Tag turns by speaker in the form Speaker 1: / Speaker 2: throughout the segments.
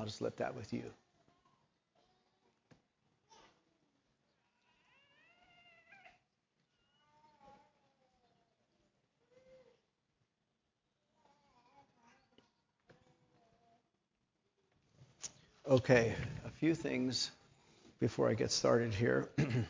Speaker 1: just let that with you. Okay, a few things before I get started here.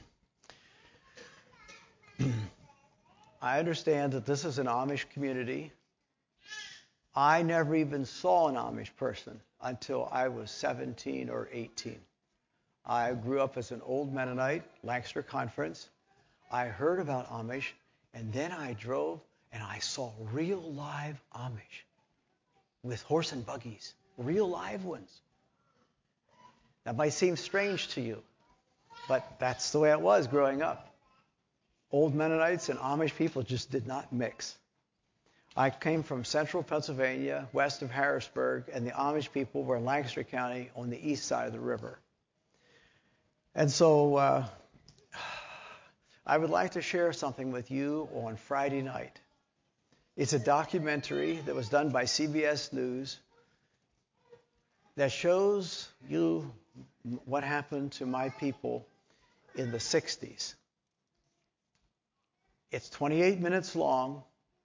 Speaker 1: I understand that this is an Amish community. I never even saw an Amish person until I was 17 or 18. I grew up as an old Mennonite, Lancaster Conference. I heard about Amish, and then I drove and I saw real live Amish with horse and buggies, real live ones. That might seem strange to you, but that's the way it was growing up. Old Mennonites and Amish people just did not mix. I came from central Pennsylvania, west of Harrisburg, and the Amish people were in Lancaster County on the east side of the river. And so I would like to share something with you on Friday night. It's a documentary that was done by CBS News that shows you what happened to my people in the 60s. It's 28 minutes long,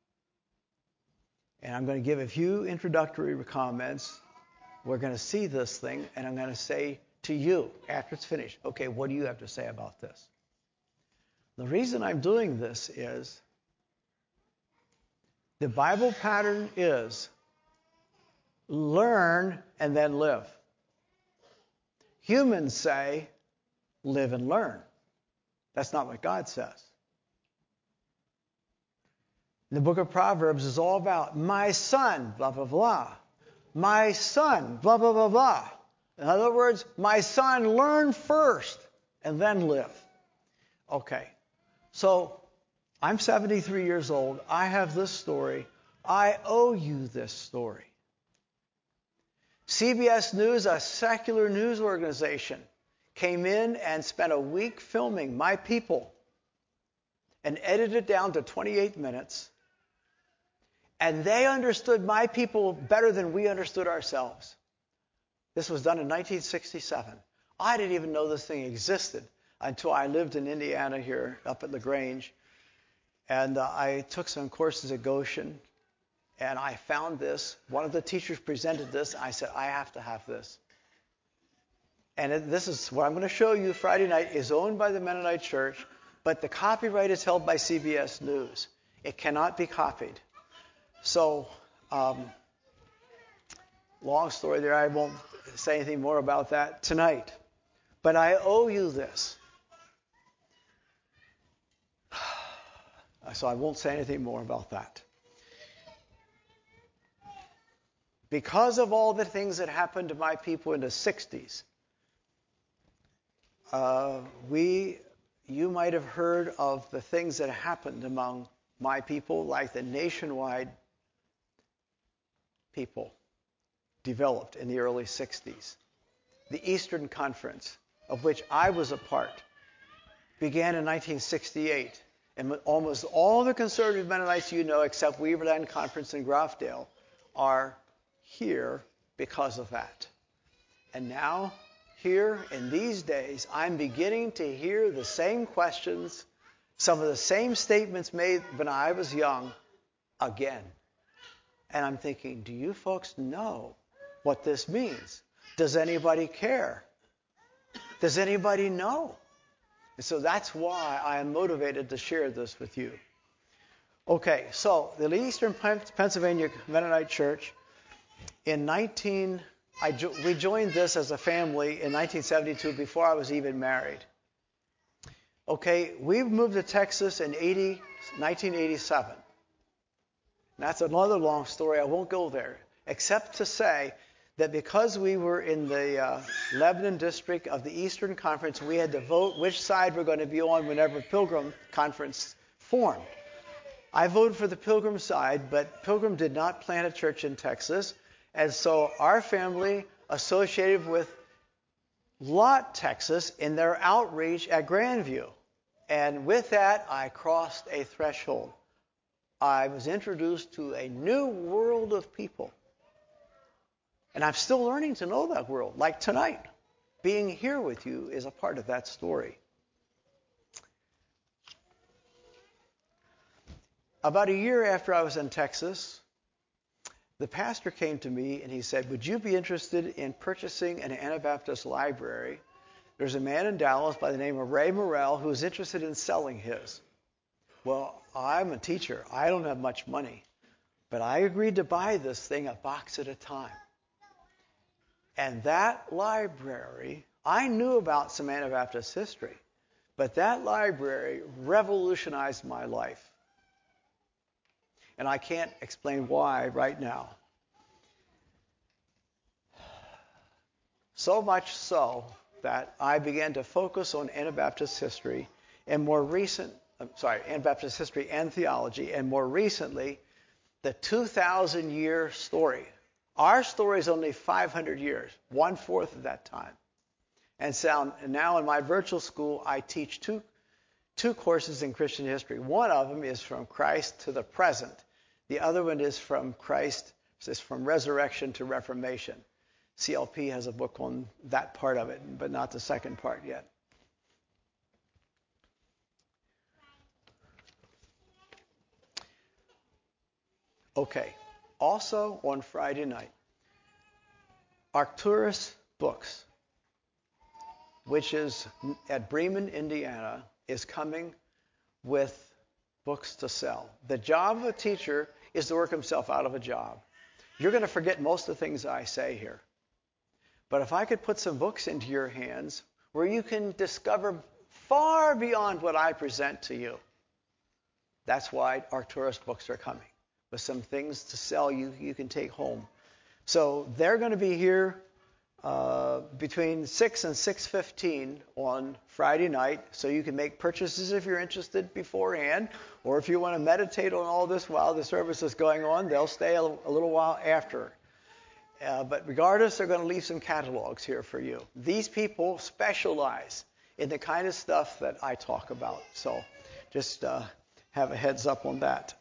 Speaker 1: and I'm going to give a few introductory comments. We're going to see this thing, and I'm going to say to you, after it's finished, okay, what do you have to say about this? The reason I'm doing this is the Bible pattern is learn and then live. Humans say, live and learn. That's not what God says. The book of Proverbs is all about my son, blah, blah, blah. My son, blah, blah, blah, blah. In other words, my son, learn first and then live. Okay, so I'm 73 years old. I have this story. I owe you this story. CBS News, a secular news organization, came in and spent a week filming my people and edited it down to 28 minutes. And they understood my people better than we understood ourselves. This was done in 1967. I didn't even know this thing existed until I lived in Indiana here up at LaGrange. And I took some courses at Goshen. And I found this. One of the teachers presented this. I said, I have to have this. And this is what I'm going to show you Friday night is owned by the Mennonite Church, but the copyright is held by CBS News. It cannot be copied. So, long story there. I won't say anything more about that tonight. But I owe you this. So I won't say anything more about that. Because of all the things that happened to my people in the 60s, you might have heard of the things that happened among my people, like the nationwide people developed in the early 60s. The Eastern Conference, of which I was a part, began in 1968. And almost all the conservative Mennonites you know, except Weaverland Conference in Grafdale, are here because of that. And now, here in these days, I'm beginning to hear the same questions, some of the same statements made when I was young, again. And I'm thinking, do you folks know what this means? Does anybody care? Does anybody know? And so that's why I am motivated to share this with you. Okay, so the Eastern Pennsylvania Mennonite Church, we joined this as a family in 1972 before I was even married. Okay, we moved to Texas in 1987. That's another long story. I won't go there, except to say that because we were in the Lebanon district of the Eastern Conference, we had to vote which side we're going to be on whenever Pilgrim Conference formed. I voted for the Pilgrim side, but Pilgrim did not plant a church in Texas. And so our family associated with Lott, Texas, in their outreach at Grandview. And with that, I crossed a threshold. I was introduced to a new world of people. And I'm still learning to know that world. Like tonight, being here with you is a part of that story. About a year after I was in Texas, the pastor came to me and he said, would you be interested in purchasing an Anabaptist library? There's a man in Dallas by the name of Ray Morrell who is interested in selling his. Well, I'm a teacher. I don't have much money. But I agreed to buy this thing a box at a time. And that library, I knew about some Anabaptist history, but that library revolutionized my life. And I can't explain why right now. So much so that I began to focus on Anabaptist history and Anabaptist history and theology, and more recently, the 2,000-year story. Our story is only 500 years, 1/4 of that time. And so now in my virtual school, I teach two courses in Christian history. One of them is from Christ to the present. The other one is from resurrection to Reformation. CLP has a book on that part of it, but not the second part yet. Okay. Also on Friday night, Arcturus Books, which is at Bremen, Indiana, is coming with books to sell. The job of a teacher is to work himself out of a job. You're going to forget most of the things I say here. But if I could put some books into your hands where you can discover far beyond what I present to you, that's why Arcturus Books are coming, with some things to sell you can take home. So they're going to be here between 6 and 6:15 on Friday night, so you can make purchases if you're interested beforehand, or if you want to meditate on all this while the service is going on, they'll stay a little while after. But regardless, they're going to leave some catalogs here for you. These people specialize in the kind of stuff that I talk about, so just have a heads up on that.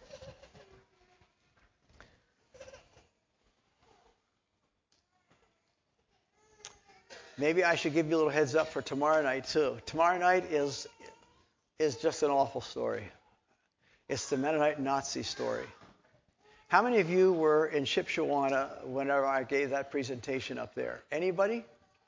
Speaker 1: Maybe I should give you a little heads up for tomorrow night, too. Tomorrow night is just an awful story. It's the Mennonite Nazi story. How many of you were in Shipshewana whenever I gave that presentation up there? Anybody?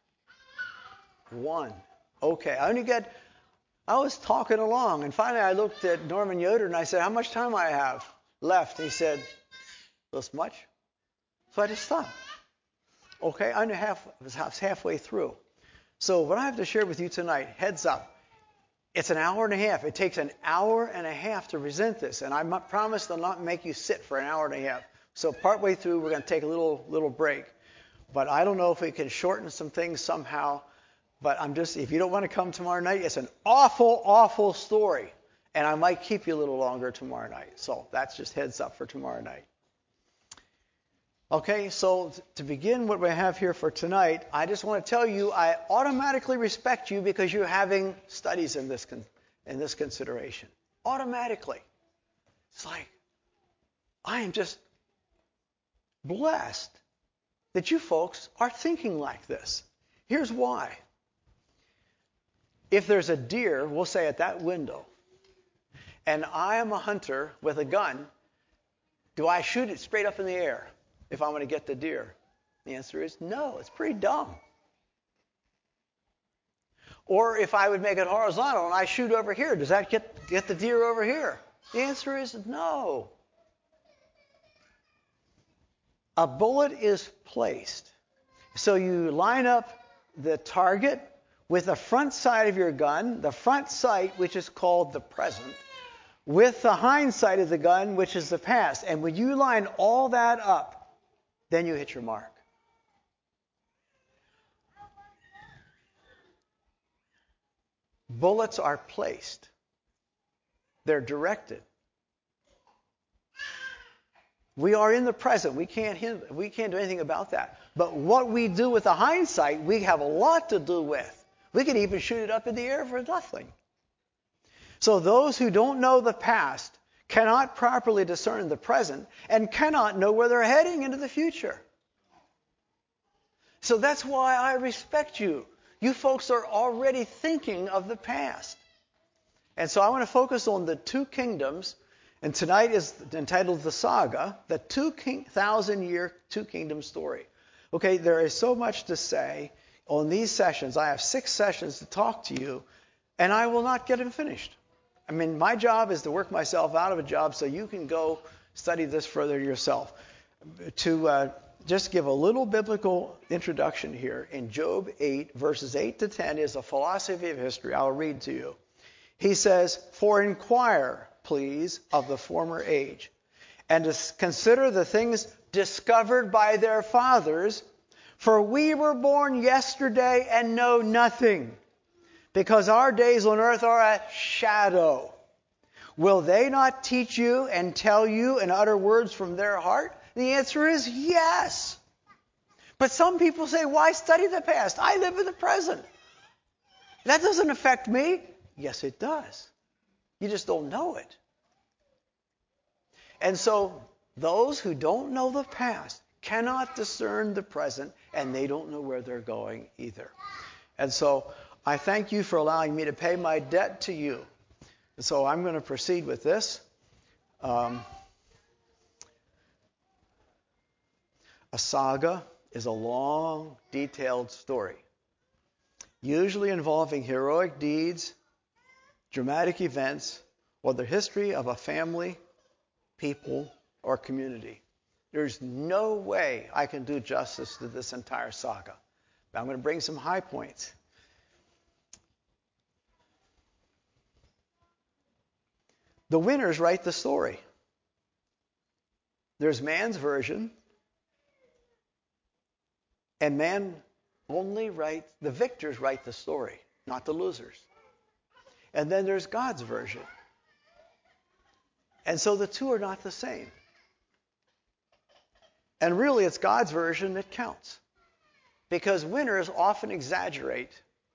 Speaker 1: One. Okay. I was talking along, and finally I looked at Norman Yoder, and I said, how much time I have left? And he said, this much? So I just stopped. Okay, I was halfway through. So what I have to share with you tonight, heads up, it's an hour and a half. It takes an hour and a half to present this, and I promise to not make you sit for an hour and a half. So partway through, we're going to take a little break. But I don't know if we can shorten some things somehow. But if you don't want to come tomorrow night, it's an awful, awful story. And I might keep you a little longer tomorrow night. So that's just heads up for tomorrow night. Okay, so to begin what we have here for tonight, I just want to tell you I automatically respect you because you're having studies in this consideration. Automatically. It's like, I am just blessed that you folks are thinking like this. Here's why. If there's a deer, we'll say at that window, and I am a hunter with a gun, do I shoot it straight up in the air if I want to get the deer? The answer is no. It's pretty dumb. Or if I would make it horizontal and I shoot over here, does that get the deer over here? The answer is no. A bullet is placed. So you line up the target with the front side of your gun, the front sight, which is called the present, with the hind sight of the gun, which is the past. And when you line all that up, then you hit your mark. Bullets are placed. They're directed. We are in the present. We can't do anything about that. But what we do with the hindsight, we have a lot to do with. We could even shoot it up in the air for nothing. So those who don't know the past cannot properly discern the present and cannot know where they're heading into the future. So that's why I respect you. You folks are already thinking of the past. And so I want to focus on the two kingdoms. And tonight is entitled The Saga, the 2,000-year two-kingdom story. Okay, there is so much to say on these sessions. I have 6 sessions to talk to you, and I will not get them finished. I mean, my job is to work myself out of a job so you can go study this further yourself. To just give a little biblical introduction here, in Job 8, verses 8 to 10 is a philosophy of history. I'll read to you. He says, "For inquire, please, of the former age, and to consider the things discovered by their fathers, for we were born yesterday and know nothing, because our days on earth are a shadow. Will they not teach you and tell you and utter words from their heart?" The answer is yes. But some people say, why study the past? I live in the present. That doesn't affect me. Yes, it does. You just don't know it. And so those who don't know the past cannot discern the present, and they don't know where they're going either. And so I thank you for allowing me to pay my debt to you. And so I'm going to proceed with this. A saga is a long, detailed story, usually involving heroic deeds, dramatic events, or the history of a family, people, or community. There's no way I can do justice to this entire saga. But I'm going to bring some high points. The winners write the story. There's man's version, and man only writes, the victors write the story, not the losers. And then there's God's version. And so the two are not the same. And really, it's God's version that counts. Because winners often exaggerate,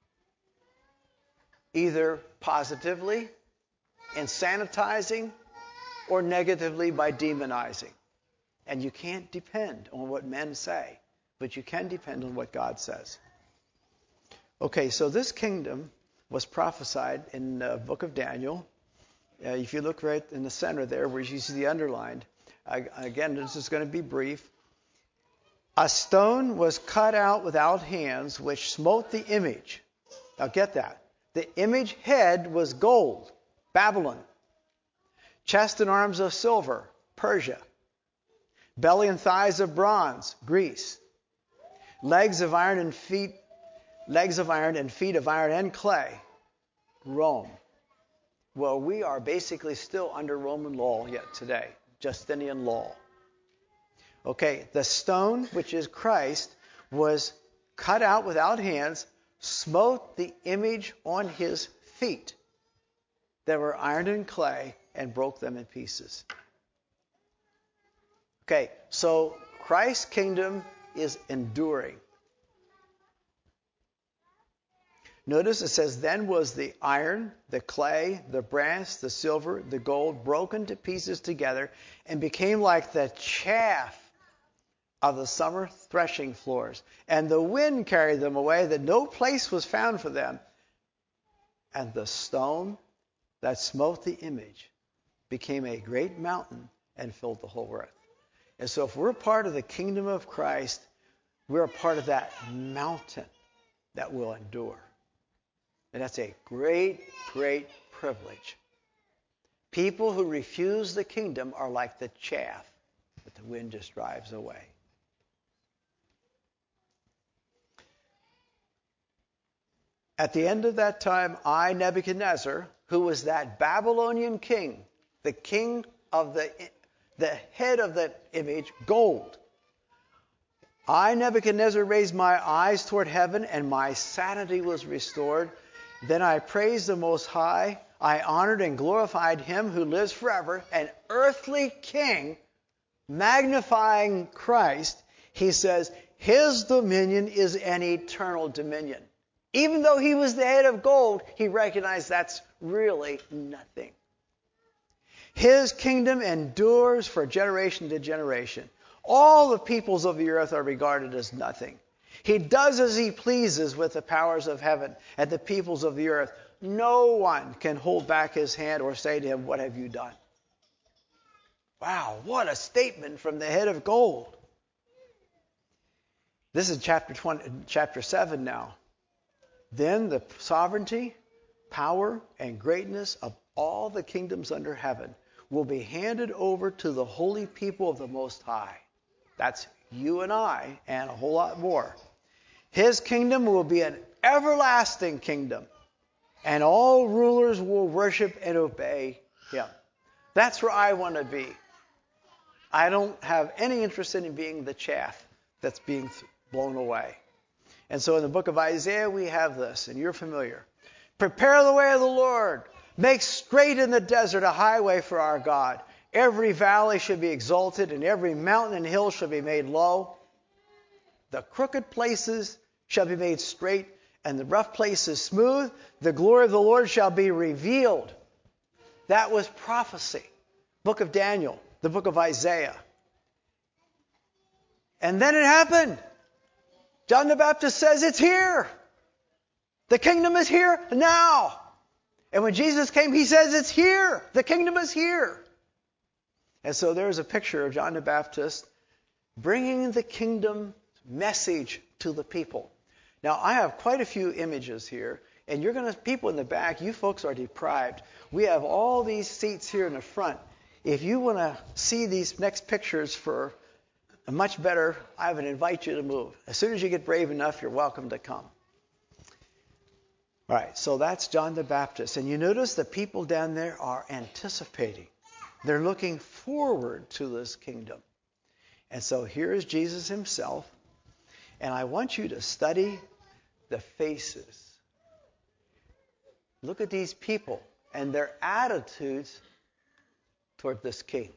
Speaker 1: either positively, in sanitizing, or negatively by demonizing. And you can't depend on what men say, but you can depend on what God says. Okay, so this kingdom was prophesied in the book of Daniel. If you look right in the center there, where you see the underlined, again, this is going to be brief. A stone was cut out without hands, which smote the image. Now get that. The image head was gold, Babylon. Chest and arms of silver, Persia. Belly and thighs of bronze, Greece. Legs of iron and feet of iron and clay, Rome. Well, we are basically still under Roman law yet today, Justinian law. Okay, the stone, which is Christ, was cut out without hands, smote the image on his feet that were iron and clay, and broke them in pieces. Okay, so Christ's kingdom is enduring. Notice it says, then was the iron, the clay, the brass, the silver, the gold broken to pieces together and became like the chaff of the summer threshing floors. And the wind carried them away, that no place was found for them. And the stone that smote the image became a great mountain and filled the whole earth. And so if we're part of the kingdom of Christ, we're a part of that mountain that will endure. And that's a great, great privilege. People who refuse the kingdom are like the chaff that the wind just drives away. At the end of that time, I, Nebuchadnezzar, who was that Babylonian king, the king of the head of the image, gold. I, Nebuchadnezzar, raised my eyes toward heaven, and my sanity was restored. Then I praised the Most High. I honored and glorified him who lives forever, an earthly king, magnifying Christ. He says, his dominion is an eternal dominion. Even though he was the head of gold, he recognized that's really nothing. His kingdom endures for generation to generation. All the peoples of the earth are regarded as nothing. He does as he pleases with the powers of heaven and the peoples of the earth. No one can hold back his hand or say to him, what have you done? Wow, what a statement from the head of gold. This is chapter 7 now. Then the sovereignty, power, and greatness of all the kingdoms under heaven will be handed over to the holy people of the Most High. That's you and I, and a whole lot more. His kingdom will be an everlasting kingdom, and all rulers will worship and obey him. That's where I want to be. I don't have any interest in being the chaff that's being blown away. And so in the book of Isaiah, we have this, and you're familiar. Prepare the way of the Lord. Make straight in the desert a highway for our God. Every valley should be exalted, and every mountain and hill shall be made low. The crooked places shall be made straight, and the rough places smooth. The glory of the Lord shall be revealed. That was prophecy. Book of Daniel, the book of Isaiah. And then it happened. John the Baptist says it's here. The kingdom is here now. And when Jesus came, he says it's here. The kingdom is here. And so there's a picture of John the Baptist bringing the kingdom message to the people. Now, I have quite a few images here, and people in the back, you folks are deprived. We have all these seats here in the front. If you want to see these next pictures for a much better, I would invite you to move. As soon as you get brave enough, you're welcome to come. All right, so that's John the Baptist. And you notice the people down there are anticipating. They're looking forward to this kingdom. And so here is Jesus himself. And I want you to study the faces. Look at these people and their attitudes toward this king.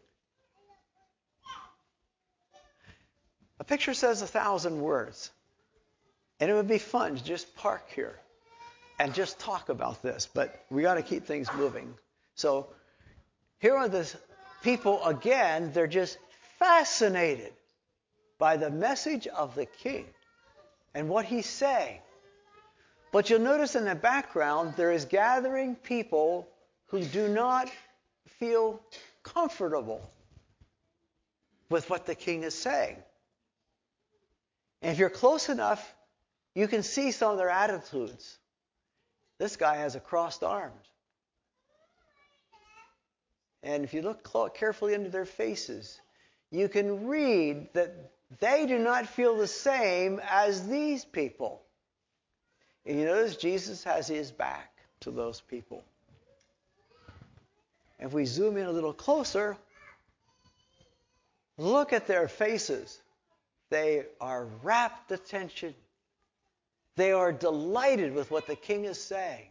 Speaker 1: A picture says 1,000 words. And it would be fun to just park here and just talk about this. But we got to keep things moving. So here are the people again. They're just fascinated by the message of the king and what he's saying. But you'll notice in the background there is gathering people who do not feel comfortable with what the king is saying. And if you're close enough, you can see some of their attitudes. This guy has a crossed arms. And if you look carefully into their faces, you can read that they do not feel the same as these people. And you notice Jesus has his back to those people. If we zoom in a little closer, look at their faces. They are rapt attention. They are delighted with what the king is saying.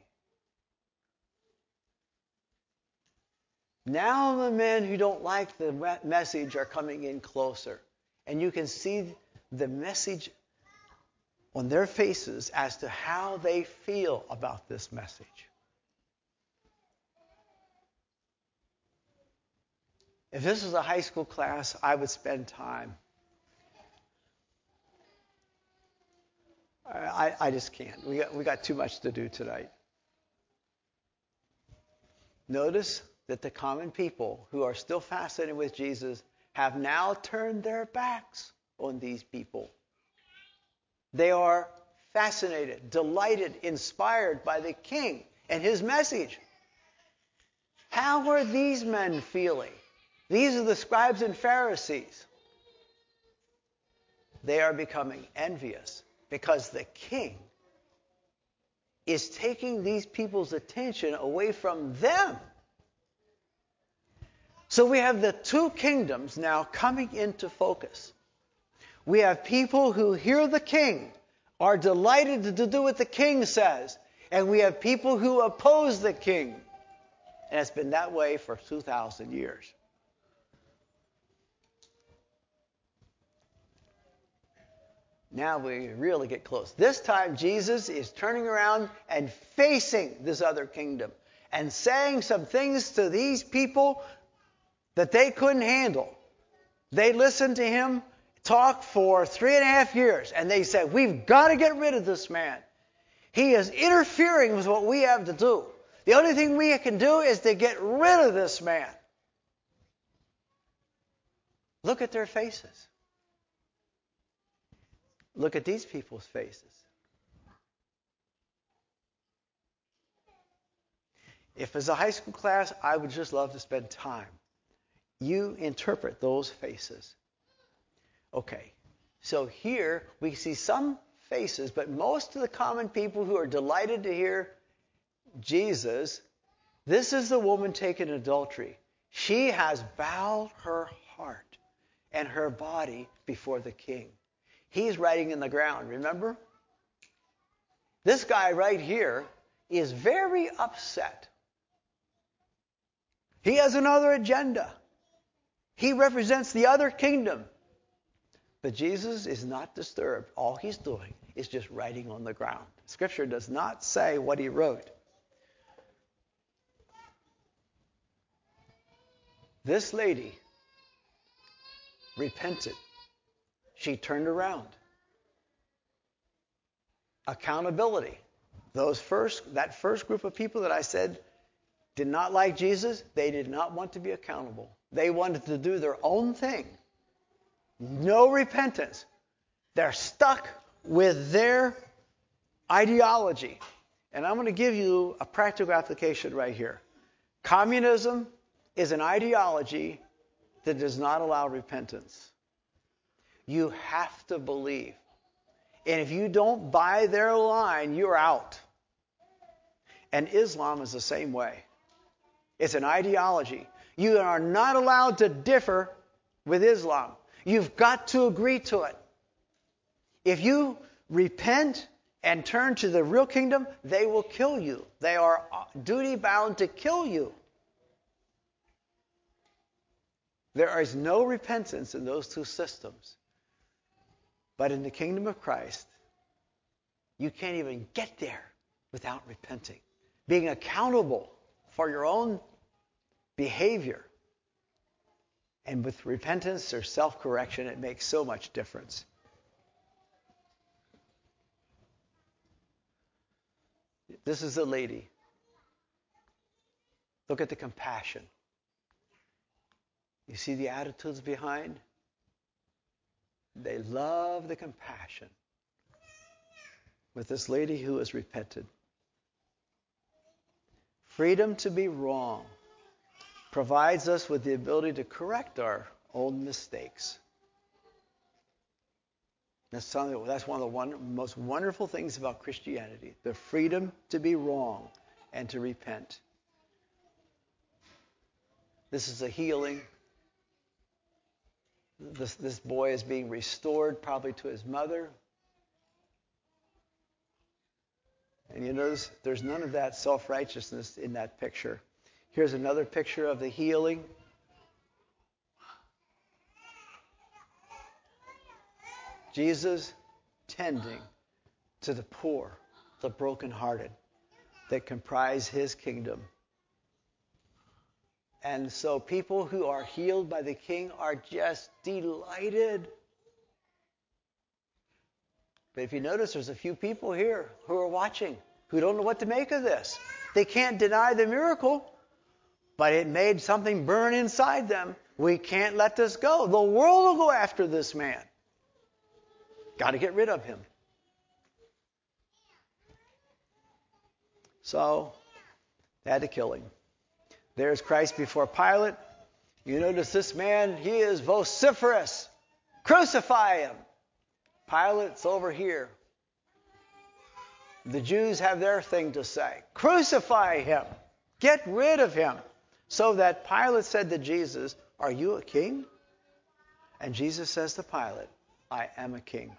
Speaker 1: Now the men who don't like the message are coming in closer. And you can see the message on their faces as to how they feel about this message. If this was a high school class, I would spend time. I just can't. We got too much to do tonight. Notice that the common people who are still fascinated with Jesus have now turned their backs on these people. They are fascinated, delighted, inspired by the king and his message. How are these men feeling? These are the scribes and Pharisees. They are becoming envious because the king is taking these people's attention away from them. So we have the two kingdoms now coming into focus. We have people who hear the king, are delighted to do what the king says, and we have people who oppose the king. And it's been that way for 2,000 years. Now we really get close. This time Jesus is turning around and facing this other kingdom and saying some things to these people that they couldn't handle. They listened to him talked for 3.5 years, and they said, we've got to get rid of this man. He is interfering with what we have to do. The only thing we can do is to get rid of this man. Look at their faces. Look at these people's faces. If as a high school class, I would just love to spend time. You interpret those faces. Okay, so here we see some faces, but most of the common people who are delighted to hear Jesus, this is the woman taken in adultery. She has bowed her heart and her body before the king. He's writing in the ground, remember? This guy right here is very upset. He has another agenda. He represents the other kingdom. But Jesus is not disturbed. All he's doing is just writing on the ground. Scripture does not say what he wrote. This lady repented. She turned around. Accountability. That first group of people that I said did not like Jesus, they did not want to be accountable. They wanted to do their own thing. No repentance. They're stuck with their ideology. And I'm going to give you a practical application right here. Communism is an ideology that does not allow repentance. You have to believe. And if you don't buy their line, you're out. And Islam is the same way. It's an ideology. You are not allowed to differ with Islam. You've got to agree to it. If you repent and turn to the real kingdom, they will kill you. They are duty bound to kill you. There is no repentance in those two systems. But in the kingdom of Christ, you can't even get there without repenting. Being accountable for your own behavior. And with repentance or self-correction, it makes so much difference. This is the lady. Look at the compassion. You see the attitudes behind? They love the compassion with this lady who has repented. Freedom to be wrong provides us with the ability to correct our own mistakes. That's one of the most wonderful things about Christianity, the freedom to be wrong and to repent. This is a healing. This boy is being restored probably to his mother. And you notice there's none of that self-righteousness in that picture. Here's another picture of the healing. Jesus tending to the poor, the brokenhearted that comprise his kingdom. And so people who are healed by the King are just delighted. But if you notice, there's a few people here who are watching who don't know what to make of this. They can't deny the miracle, but it made something burn inside them. We can't let this go. The world will go after this man. Got to get rid of him. So, they had to kill him. There's Christ before Pilate. You notice this man, he is vociferous. Crucify him. Pilate's over here. The Jews have their thing to say. Crucify him. Get rid of him. So that Pilate said to Jesus, are you a king? And Jesus says to Pilate, I am a king.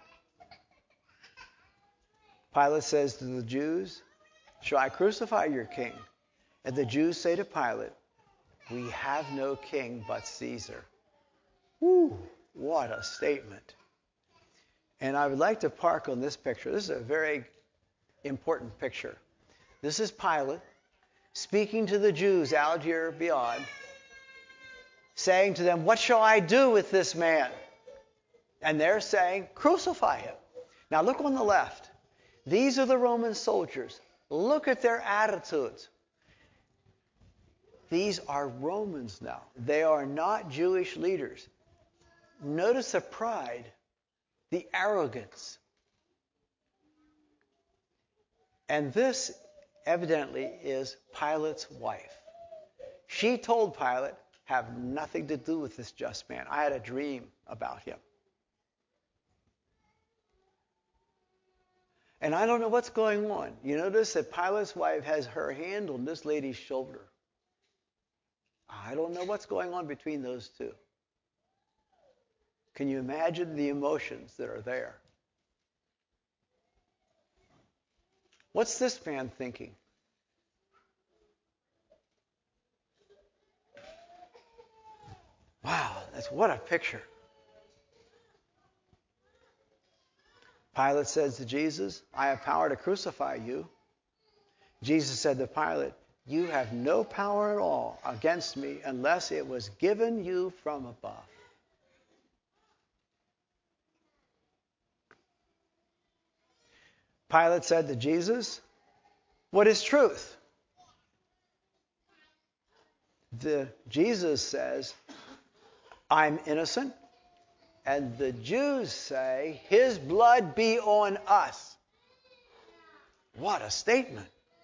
Speaker 1: Pilate says to the Jews, shall I crucify your king? And the Jews say to Pilate, we have no king but Caesar. Woo, what a statement. And I would like to park on this picture. This is a very important picture. This is Pilate speaking to the Jews out here beyond, saying to them, what shall I do with this man? And they're saying, crucify him. Now look on the left. These are the Roman soldiers. Look at their attitudes. These are Romans now. They are not Jewish leaders. Notice the pride, the arrogance. And this evidently is Pilate's wife. She told Pilate, have nothing to do with this just man. I had a dream about him. And I don't know what's going on. You notice that Pilate's wife has her hand on this lady's shoulder. I don't know what's going on between those two. Can you imagine the emotions that are there? What's this man thinking? Wow, what a picture. Pilate says to Jesus, I have power to crucify you. Jesus said to Pilate, you have no power at all against me unless it was given you from above. Pilate said to Jesus, what is truth? Jesus says, I'm innocent. And the Jews say, his blood be on us. What a statement.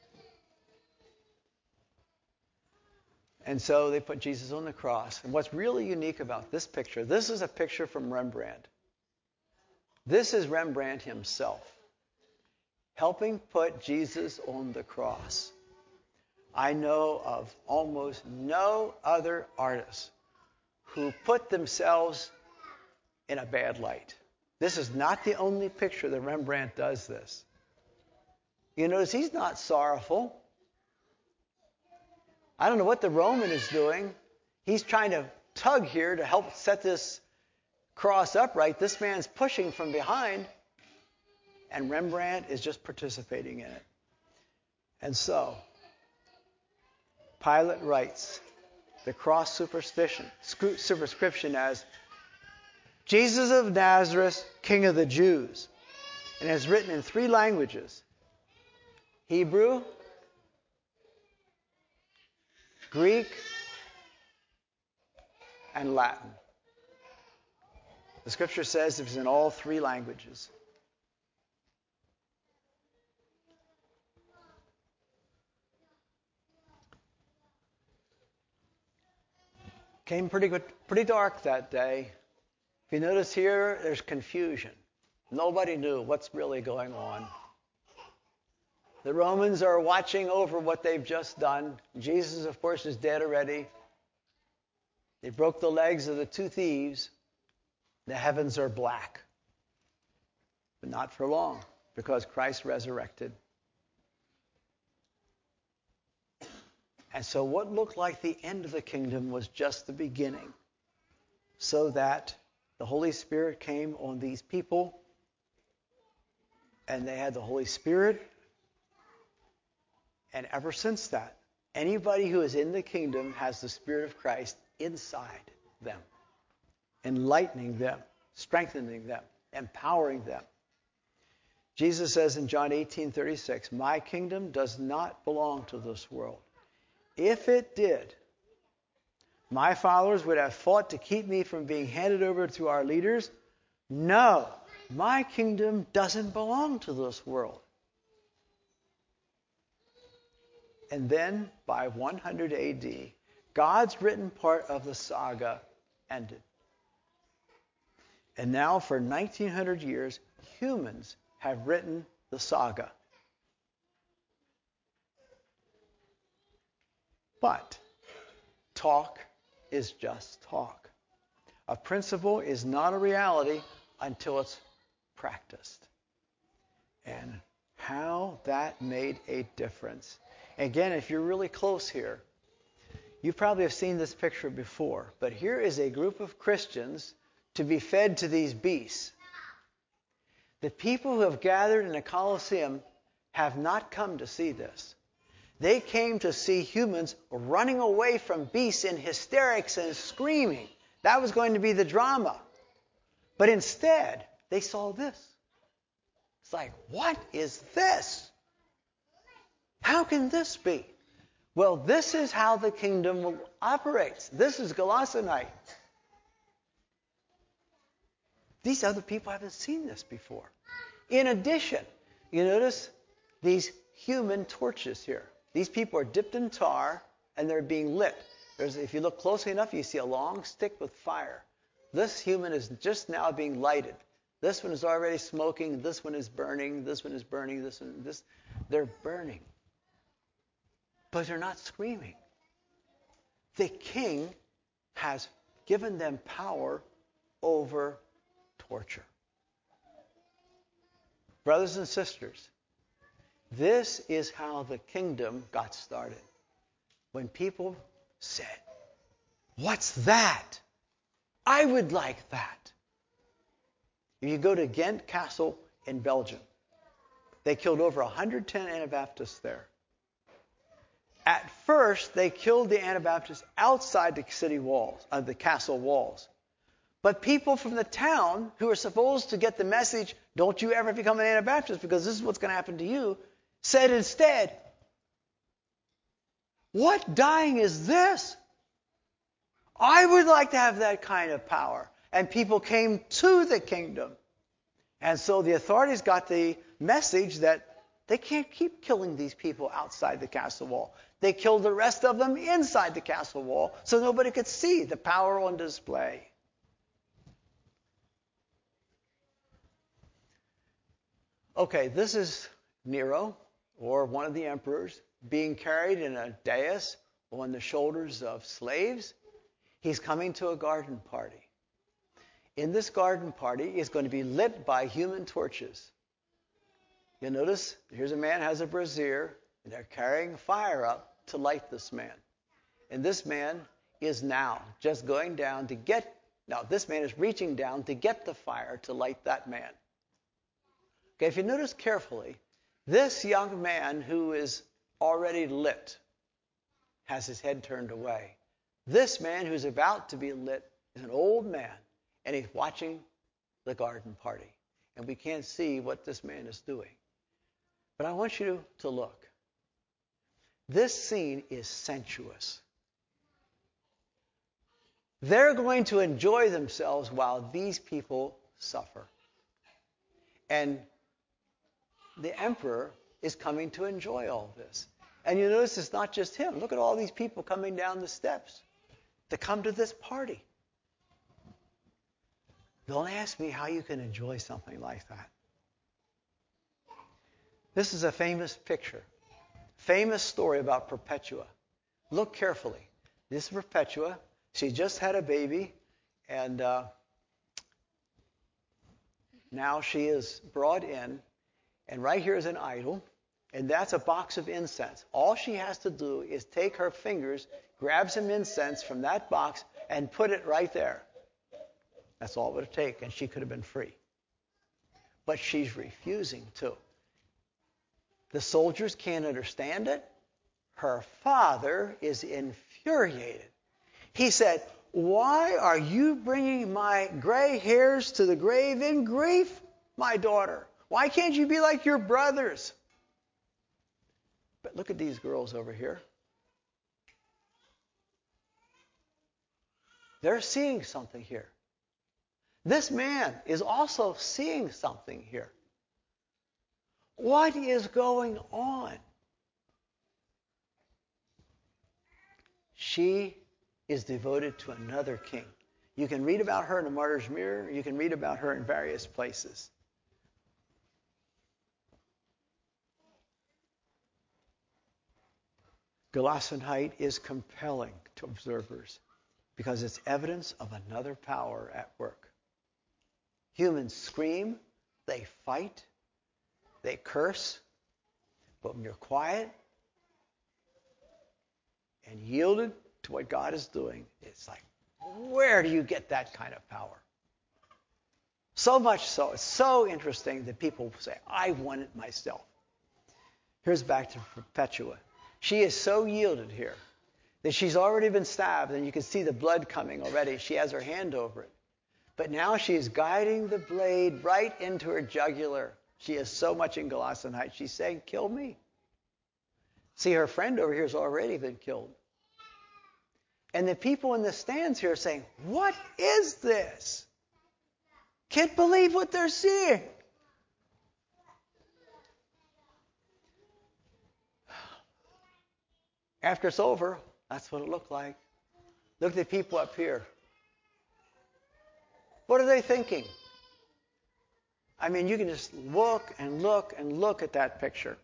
Speaker 1: And so they put Jesus on the cross. And what's really unique about this picture, this is a picture from Rembrandt. This is Rembrandt himself, helping put Jesus on the cross. I know of almost no other artists who put themselves in a bad light. This is not the only picture that Rembrandt does this. You notice he's not sorrowful. I don't know what the Roman is doing. He's trying to tug here to help set this cross upright. This man's pushing from behind, and Rembrandt is just participating in it. And so, Pilate writes the cross superscription as Jesus of Nazareth, King of the Jews. And it's written in 3 languages: Hebrew, Greek, and Latin. The scripture says it's in all 3 languages. Came pretty dark that day. If you notice here, there's confusion. Nobody knew what's really going on. The Romans are watching over what they've just done. Jesus, of course, is dead already. They broke the legs of the 2 thieves. The heavens are black. But not for long, because Christ resurrected. And so what looked like the end of the kingdom was just the beginning, so that the Holy Spirit came on these people, and they had the Holy Spirit. And ever since that, anybody who is in the kingdom has the Spirit of Christ inside them, enlightening them, strengthening them, empowering them. Jesus says in John 18:36, my kingdom does not belong to this world. If it did, my followers would have fought to keep me from being handed over to our leaders. No, my kingdom doesn't belong to this world. And then, by 100 AD, God's written part of the saga ended. And now, for 1900 years, humans have written the saga. But talk is just talk. A principle is not a reality until it's practiced. And how that made a difference. Again, if you're really close here, you probably have seen this picture before. But here is a group of Christians to be fed to these beasts. The people who have gathered in a Colosseum have not come to see this. They came to see humans running away from beasts in hysterics and screaming. That was going to be the drama. But instead, they saw this. It's like, what is this? How can this be? Well, this is how the kingdom operates. This is Gelassenite. These other people haven't seen this before. In addition, you notice these human torches here. These people are dipped in tar and they're being lit. If you look closely enough, you see a long stick with fire. This human is just now being lighted. This one is already smoking. This one is burning. This one is burning. This. They're burning. But they're not screaming. The king has given them power over torture. Brothers and sisters, this is how the kingdom got started. When people said, "What's that? I would like that." If you go to Ghent Castle in Belgium, they killed over 110 Anabaptists there. At first, they killed the Anabaptists outside the city walls, the castle walls. But people from the town who are supposed to get the message, "Don't you ever become an Anabaptist because this is what's going to happen to you," said instead, "What dying is this? I would like to have that kind of power." And people came to the kingdom. And so the authorities got the message that they can't keep killing these people outside the castle wall. They killed the rest of them inside the castle wall so nobody could see the power on display. Okay, this is Nero, or one of the emperors, being carried in a dais on the shoulders of slaves. He's coming to a garden party. In this garden party is going to be lit by human torches. You'll notice, here's a man who has a brazier, and they're carrying fire up to light this man. And this man is now just going down to get, now this man is reaching down to get the fire to light that man. Okay, if you notice carefully, this young man who is already lit has his head turned away. This man who's about to be lit is an old man, and he's watching the garden party. And we can't see what this man is doing. But I want you to look. This scene is sensuous. They're going to enjoy themselves while these people suffer. And the emperor is coming to enjoy all this. And you notice it's not just him. Look at all these people coming down the steps to come to this party. Don't ask me how you can enjoy something like that. This is a famous picture, famous story about Perpetua. Look carefully. This is Perpetua. She just had a baby, and now she is brought in, and right here is an idol, and that's a box of incense. All she has to do is take her fingers, grab some incense from that box, and put it right there. That's all it would take, and she could have been free. But she's refusing to. The soldiers can't understand it. Her father is infuriated. He said, "Why are you bringing my gray hairs to the grave in grief, my daughter? Why can't you be like your brothers?" But look at these girls over here. They're seeing something here. This man is also seeing something here. What is going on? She is devoted to another king. You can read about her in the Martyr's Mirror. You can read about her in various places. Gelassenheit is compelling to observers because it's evidence of another power at work. Humans scream, they fight, they curse, but when you're quiet and yielded to what God is doing, it's like, where do you get that kind of power? So much so, it's so interesting that people say, "I want it myself." Here's back to Perpetua. She is so yielded here that she's already been stabbed, and you can see the blood coming already. She has her hand over it. But now she's guiding the blade right into her jugular. She has so much in Gelassenheit. She's saying, kill me. See, her friend over here has already been killed. And the people in the stands here are saying, what is this? Can't believe what they're seeing. After it's over, that's what it looked like. Look at the people up here. What are they thinking? I mean, you can just look and look and look at that picture.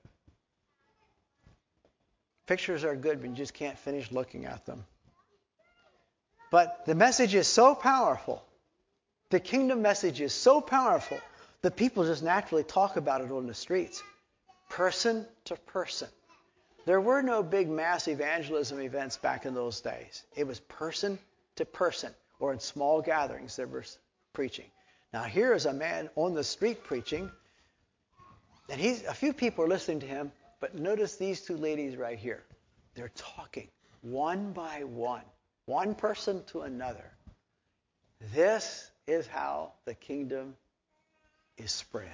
Speaker 1: Pictures are good, but you just can't finish looking at them. But the message is so powerful. The kingdom message is so powerful that people just naturally talk about it on the streets. Person to person. There were no big mass evangelism events back in those days. It was person to person or in small gatherings that were preaching. Now here is a man on the street preaching, and a few people are listening to him, but notice these two ladies right here. They're talking one by one person to another. This is how the kingdom is spread.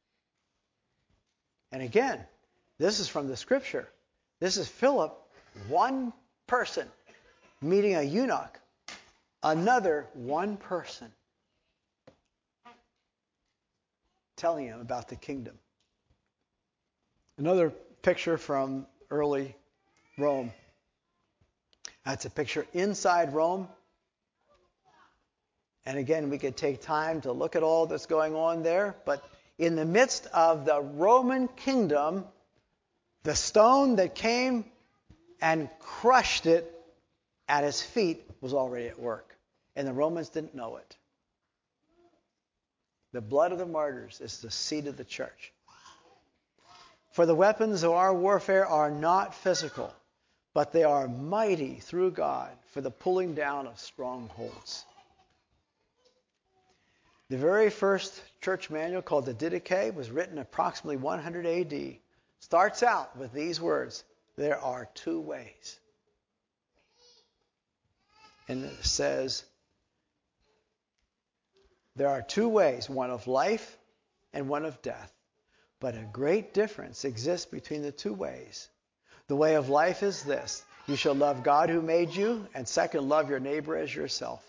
Speaker 1: And again, this is from the scripture. This is Philip, one person, meeting a eunuch, another one person, telling him about the kingdom. Another picture from early Rome. That's a picture inside Rome. And again, we could take time to look at all that's going on there. But in the midst of the Roman kingdom, the stone that came and crushed it at his feet was already at work. And the Romans didn't know it. The blood of the martyrs is the seed of the church. For the weapons of our warfare are not physical, but they are mighty through God for the pulling down of strongholds. The very first church manual, called the Didache, was written approximately 100 A.D. Starts out with these words: there are two ways. And it says, there are two ways, one of life and one of death. But a great difference exists between the two ways. The way of life is this: you shall love God who made you, and second, love your neighbor as yourself.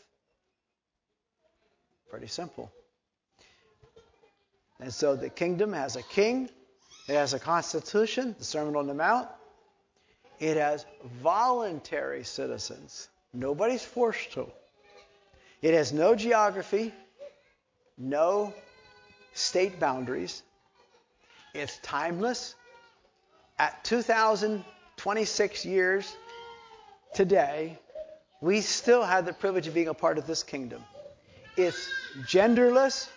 Speaker 1: Pretty simple. And so the kingdom has a king. It has a constitution, the Sermon on the Mount. It has voluntary citizens. Nobody's forced to. It has no geography, no state boundaries. It's timeless. At 2026 years today, we still have the privilege of being a part of this kingdom. It's genderless.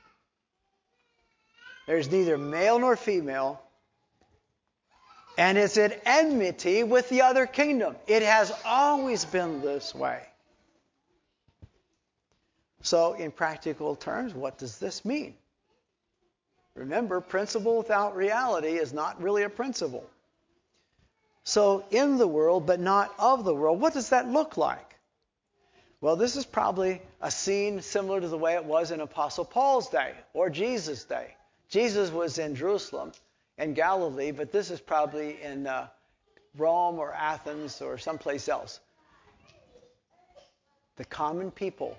Speaker 1: There's neither male nor female. And it's at enmity with the other kingdom. It has always been this way. So, in practical terms, what does this mean? Remember, principle without reality is not really a principle. So, in the world, but not of the world, what does that look like? Well, this is probably a scene similar to the way it was in Apostle Paul's day or Jesus' day. Jesus was in Jerusalem and Galilee, but this is probably in Rome or Athens or someplace else. The common people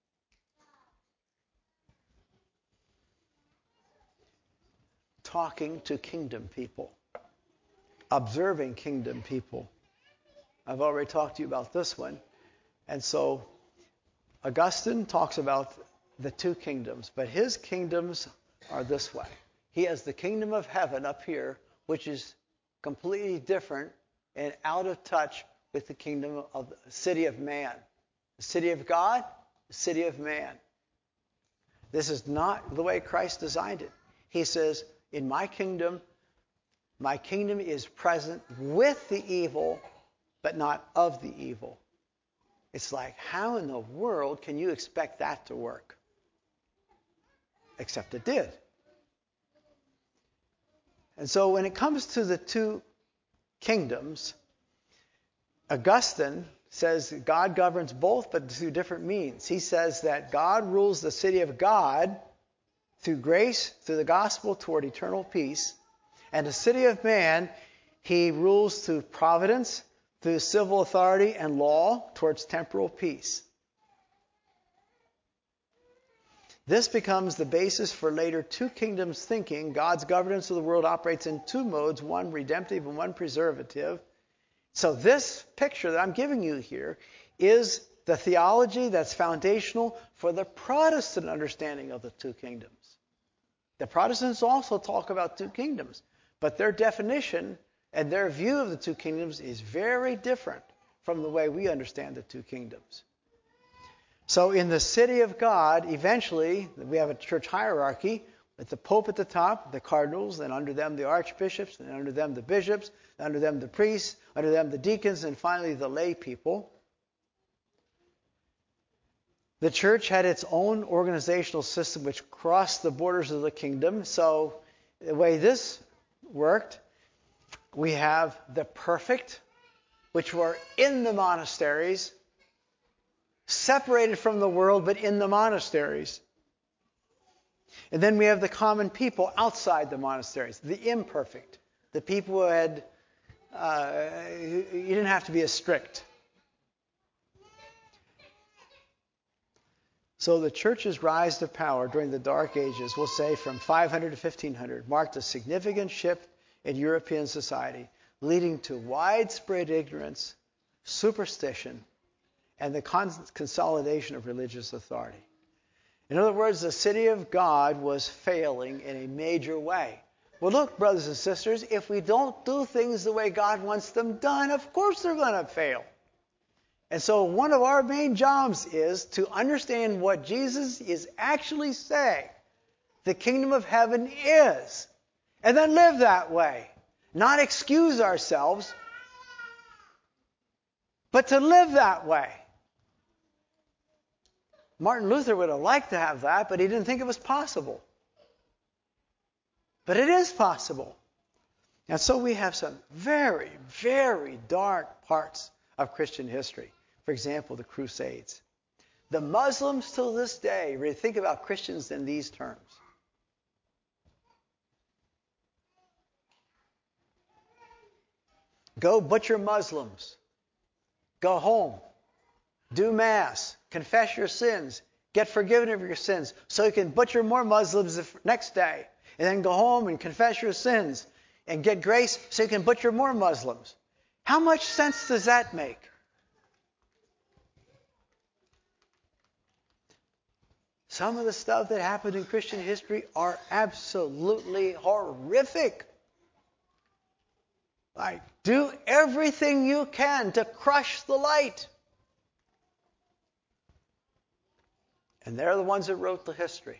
Speaker 1: talking to kingdom people, observing kingdom people. I've already talked to you about this one. And so Augustine talks about the two kingdoms, but his kingdoms are this way. He has the kingdom of heaven up here, which is completely different and out of touch with the kingdom of the city of man. The city of God, the city of man. This is not the way Christ designed it. He says, in my kingdom is present with the evil, but not of the evil. It's like, how in the world can you expect that to work? Except it did. And so when it comes to the two kingdoms, Augustine says God governs both, but through different means. He says that God rules the city of God through grace, through the gospel, toward eternal peace. And the city of man, he rules through providence, through civil authority and law, towards temporal peace. This becomes the basis for later two kingdoms thinking. God's governance of the world operates in two modes, one redemptive and one preservative. So this picture that I'm giving you here is the theology that's foundational for the Protestant understanding of the two kingdoms. The Protestants also talk about two kingdoms, but their definition and their view of the two kingdoms is very different from the way we understand the two kingdoms. So in the city of God, eventually, we have a church hierarchy with the Pope at the top, the cardinals, and under them the archbishops, and under them the bishops, and under them the priests, under them the deacons, and finally the lay people. The church had its own organizational system which crossed the borders of the kingdom. So the way this worked, we have the perfect, which were in the monasteries, separated from the world, but in the monasteries. And then we have the common people outside the monasteries, the imperfect, the people who had, you didn't have to be as strict. So the church's rise to power during the Dark Ages, we'll say from 500 to 1500, marked a significant shift in European society, leading to widespread ignorance, superstition, and the consolidation of religious authority. In other words, the city of God was failing in a major way. Well, look, brothers and sisters, if we don't do things the way God wants them done, of course they're going to fail. And so one of our main jobs is to understand what Jesus is actually saying the kingdom of heaven is, and then live that way. Not excuse ourselves, but to live that way. Martin Luther would have liked to have that, but he didn't think it was possible. But it is possible. And so we have some very, very dark parts of Christian history. For example, the Crusades. The Muslims till this day really think about Christians in these terms. Go butcher Muslims. Go home. Do Mass. Confess your sins. Get forgiven of your sins so you can butcher more Muslims the next day. And then go home and confess your sins and get grace so you can butcher more Muslims. How much sense does that make? Some of the stuff that happened in Christian history are absolutely horrific. Like, do everything you can to crush the light. And they're the ones that wrote the history.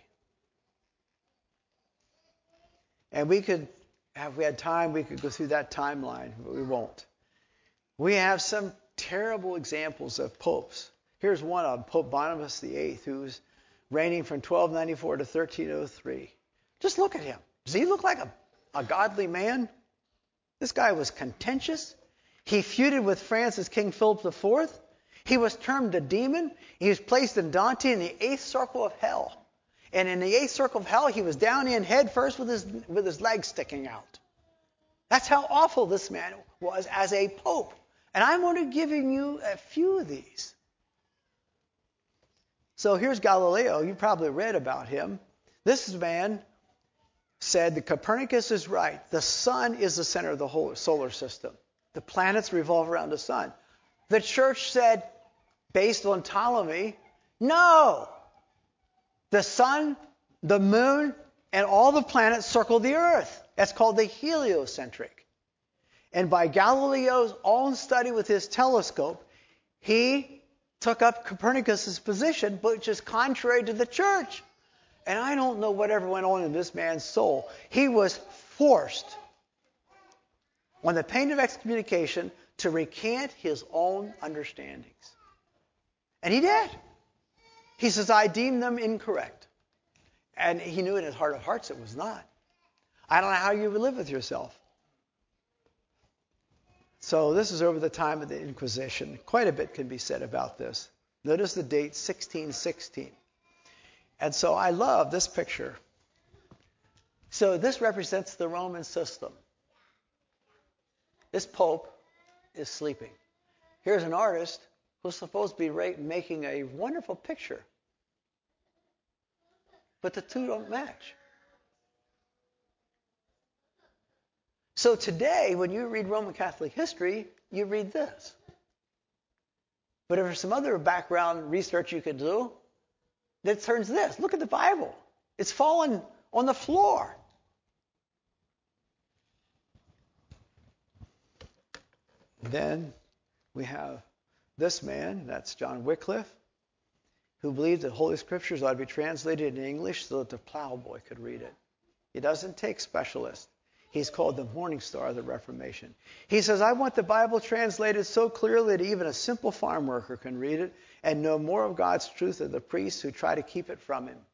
Speaker 1: And we could, if we had time, we could go through that timeline, but we won't. We have some terrible examples of popes. Here's one of them, Pope Boniface VIII, who was reigning from 1294 to 1303. Just look at him. Does he look like a godly man? This guy was contentious. He feuded with France as King Philip IV. He was termed a demon. He was placed in Dante in the 8th circle of hell. And in the 8th circle of hell, he was down in head first with his legs sticking out. That's how awful this man was as a pope. And I'm only giving you a few of these. So here's Galileo. You probably read about him. This man said that Copernicus is right. The sun is the center of the whole solar system. The planets revolve around the sun. The church said, based on Ptolemy, no. The sun, the moon, and all the planets circle the earth. That's called the heliocentric. And by Galileo's own study with his telescope, he took up Copernicus's position, which is contrary to the church. And I don't know whatever went on in this man's soul. He was forced on the pain of excommunication to recant his own understandings. And he did. He says, I deem them incorrect. And he knew in his heart of hearts it was not. I don't know how you would live with yourself. So this is over the time of the Inquisition. Quite a bit can be said about this. Notice the date, 1616. And so I love this picture. So this represents the Roman system. This Pope is sleeping. Here's an artist who's supposed to be making a wonderful picture. But the two don't match. So today, when you read Roman Catholic history, you read this. But if there's some other background research you could do, that turns this. Look at the Bible. It's fallen on the floor. Then we have this man, that's John Wycliffe, who believed that Holy Scriptures ought to be translated in English so that the plowboy could read it. He doesn't take specialists. He's called the Morning Star of the Reformation. He says, I want the Bible translated so clearly that even a simple farm worker can read it and know more of God's truth than the priests who try to keep it from him.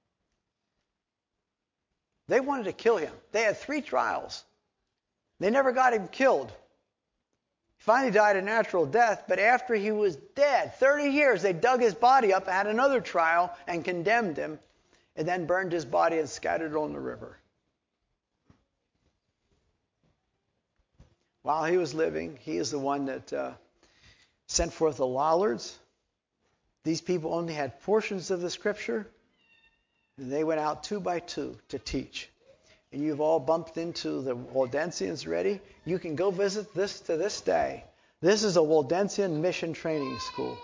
Speaker 1: They wanted to kill him. They had 3 trials. They never got him killed. He finally died a natural death, but after he was dead, 30 years, they dug his body up, had another trial, and condemned him, and then burned his body and scattered it on the river. While he was living, he is the one that sent forth the Lollards. These people only had portions of the Scripture, and they went out 2 by 2 to teach. And you've all bumped into the Waldensians already. You can go visit this to this day. This is a Waldensian mission training school.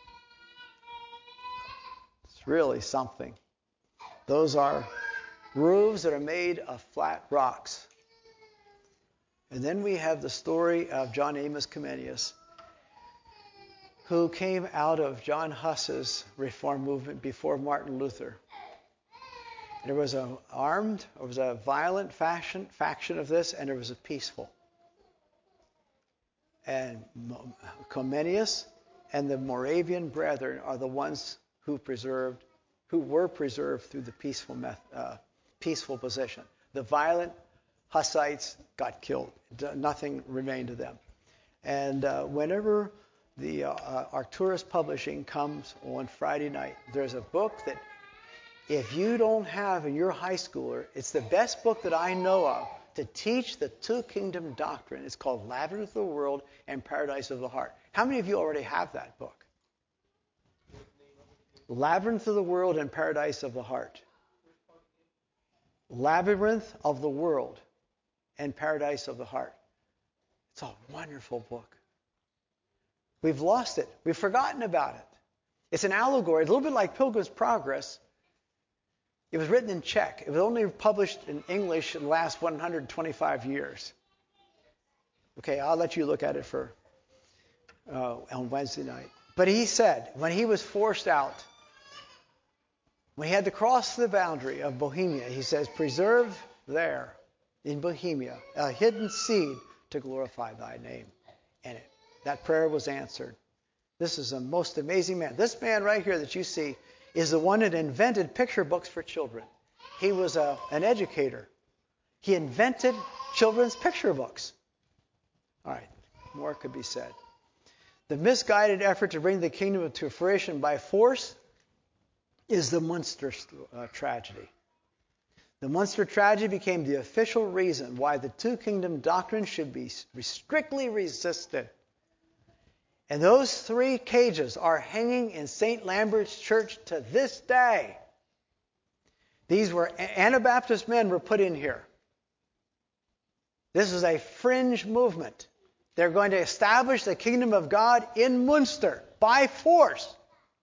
Speaker 1: It's really something. Those are roofs that are made of flat rocks. And then we have the story of John Amos Comenius, who came out of John Huss's Reform movement before Martin Luther. There was a violent faction of this, and there was a peaceful. And Comenius and the Moravian Brethren are the ones who were preserved through the peaceful position. The violent Hussites got killed. Nothing remained of them. And whenever the Arcturus Publishing comes on Friday night, there's a book that if you don't have in your high schooler, it's the best book that I know of to teach the 2 kingdom doctrine. It's called Labyrinth of the World and Paradise of the Heart. How many of you already have that book? Labyrinth of the World and Paradise of the Heart. Labyrinth of the World and Paradise of the Heart. It's a wonderful book. We've lost it. We've forgotten about it. It's an allegory, a little bit like Pilgrim's Progress. It was written in Czech. It was only published in English in the last 125 years. Okay, I'll let you look at it on Wednesday night. But he said, when he was forced out, when he had to cross the boundary of Bohemia, he says, preserve there in Bohemia a hidden seed to glorify thy name. And that prayer was answered. This is a most amazing man. This man right here that you see is the one that invented picture books for children. He was an educator. He invented children's picture books. All right, more could be said. The misguided effort to bring the kingdom to fruition by force is the Munster tragedy. The Munster tragedy became the official reason why the 2 kingdom doctrine should be strictly resisted. And those 3 cages are hanging in St. Lambert's Church to this day. These were Anabaptist men were put in here. This is a fringe movement. They're going to establish the kingdom of God in Munster by force.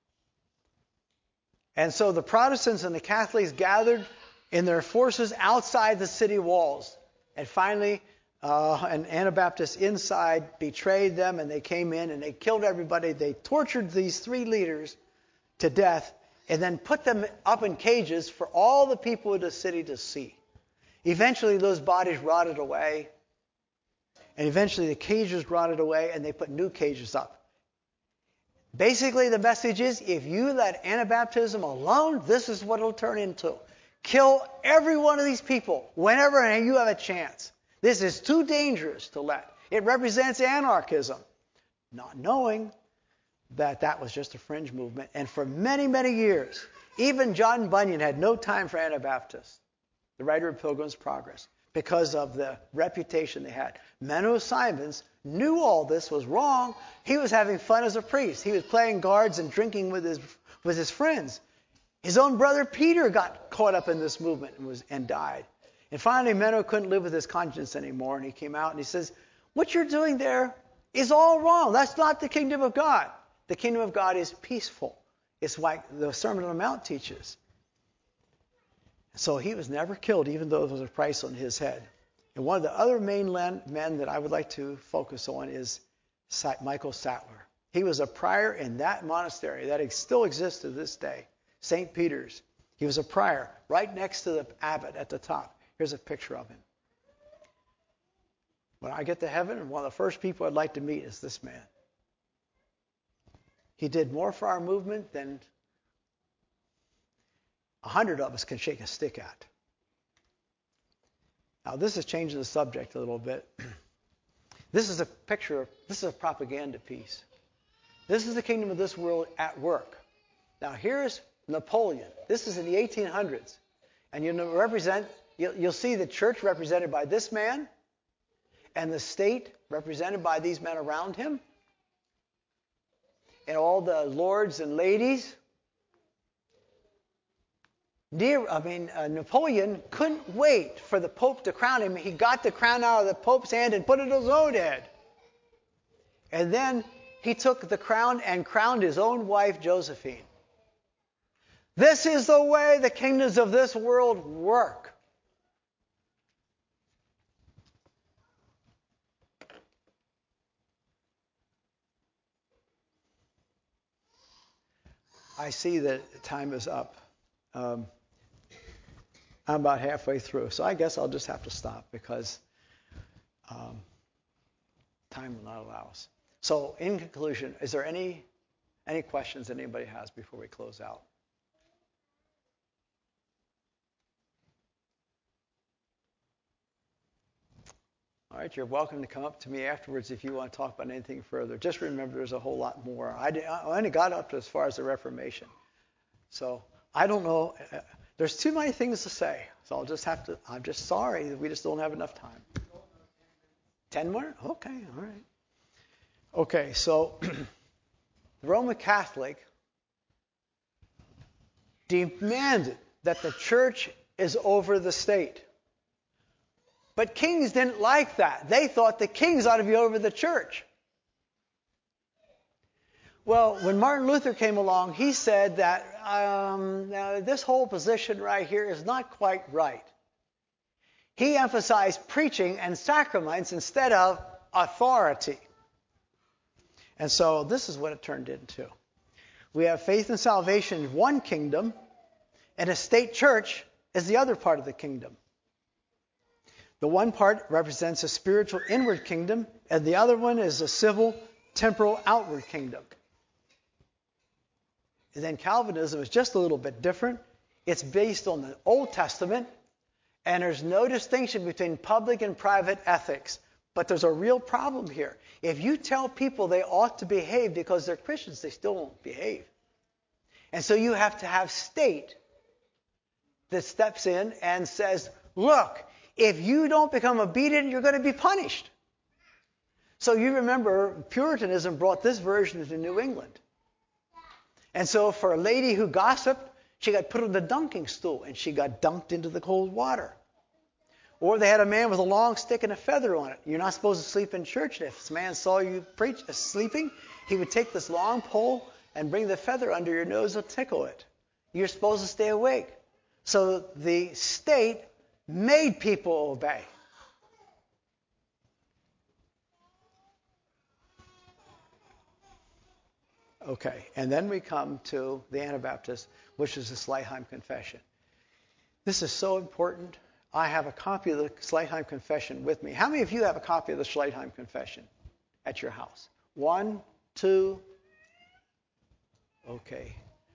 Speaker 1: And so the Protestants and the Catholics gathered in their forces outside the city walls. And finally, an Anabaptist inside betrayed them, and they came in and they killed everybody. They tortured these 3 leaders to death and then put them up in cages for all the people of the city to see. Eventually, those bodies rotted away. And eventually, the cages rotted away, and they put new cages up. Basically, the message is, if you let Anabaptism alone, this is what it'll turn into. Kill every one of these people whenever you have a chance. This is too dangerous to let. It represents anarchism. Not knowing that that was just a fringe movement. And for many, many years, even John Bunyan had no time for Anabaptists, the writer of Pilgrim's Progress, because of the reputation they had. Menno Simons knew all this was wrong. He was having fun as a priest. He was playing cards and drinking with his friends. His own brother Peter got caught up in this movement and died. And finally, Menno couldn't live with his conscience anymore, and he came out and he says, "What you're doing there is all wrong. That's not the kingdom of God. The kingdom of God is peaceful. It's like the Sermon on the Mount teaches." So he was never killed, even though there was a price on his head. And one of the other main men that I would like to focus on is Michael Sattler. He was a prior in that monastery that still exists to this day, St. Peter's. He was a prior right next to the abbot at the top. Here's a picture of him. When I get to heaven, one of the first people I'd like to meet is this man. He did more for our movement than 100 of us can shake a stick at. Now, this is changing the subject a little bit. This is a propaganda piece. This is the kingdom of this world at work. Now, here's Napoleon. This is in the 1800s. And you'll see the church represented by this man and the state represented by these men around him and all the lords and ladies. Napoleon couldn't wait for the Pope to crown him. He got the crown out of the Pope's hand and put it on his own head. And then he took the crown and crowned his own wife, Josephine. This is the way the kingdoms of this world work. I see that time is up. I'm about halfway through, so I guess I'll just have to stop because time will not allow us. So, in conclusion, is there any questions that anybody has before we close out? All right, you're welcome to come up to me afterwards if you want to talk about anything further. Just remember there's a whole lot more. I only got up to as far as the Reformation. So I don't know. There's too many things to say. So I'm just sorry that we just don't have enough time. 10 more? Okay, all right. Okay, so the Roman Catholic demanded that the church is over the state. But kings didn't like that. They thought the kings ought to be over the church. Well, when Martin Luther came along, he said that now this whole position right here is not quite right. He emphasized preaching and sacraments instead of authority. And so this is what it turned into. We have faith and salvation in one kingdom, and a state church is the other part of the kingdom. The one part represents a spiritual inward kingdom, and the other one is a civil, temporal outward kingdom. And then Calvinism is just a little bit different. It's based on the Old Testament, and there's no distinction between public and private ethics. But there's a real problem here. If you tell people they ought to behave because they're Christians, they still won't behave. And so you have to have state that steps in and says, look, if you don't become obedient, you're going to be punished. So you remember Puritanism brought this version to New England. And so for a lady who gossiped, she got put on the dunking stool and she got dunked into the cold water. Or they had a man with a long stick and a feather on it. You're not supposed to sleep in church. If this man saw you sleeping, he would take this long pole and bring the feather under your nose and tickle it. You're supposed to stay awake. So the state made people obey. Okay, and then we come to the Anabaptist, which is the Schleitheim Confession. This is so important. I have a copy of the Schleitheim Confession with me. How many of you have a copy of the Schleitheim Confession at your house? 1, 2. Okay.